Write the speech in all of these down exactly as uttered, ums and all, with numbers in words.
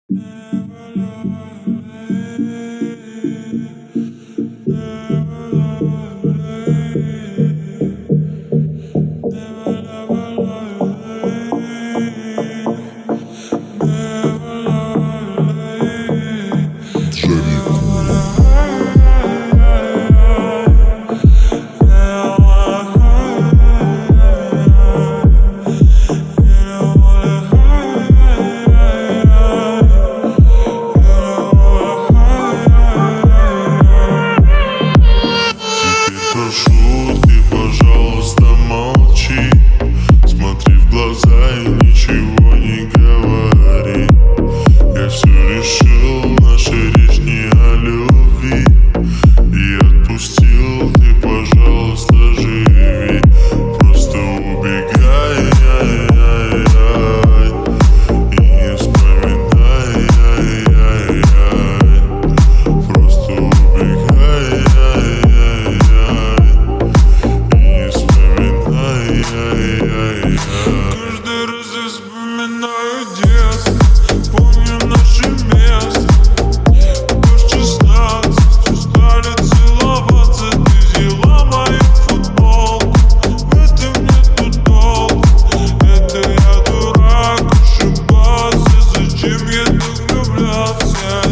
Прошу, ты, пожалуйста, молчи. Смотри в глаза и ничего не говори. Я все решил, наша речь не о любви. И отпустил, ты, пожалуйста, живи. Просто убегай, ай, ай, ай, и не вспоминай, ай, ай, ай. Просто убегай, ай, ай, каждый раз я вспоминаю детство, помню наше место. Дождь шестнадцать, устали целоваться. Ты взяла мою футболку, в этом нету толку. Это я дурак, ошибался. Зачем я так влюблялся?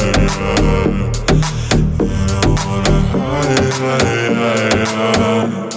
I, I, I, I.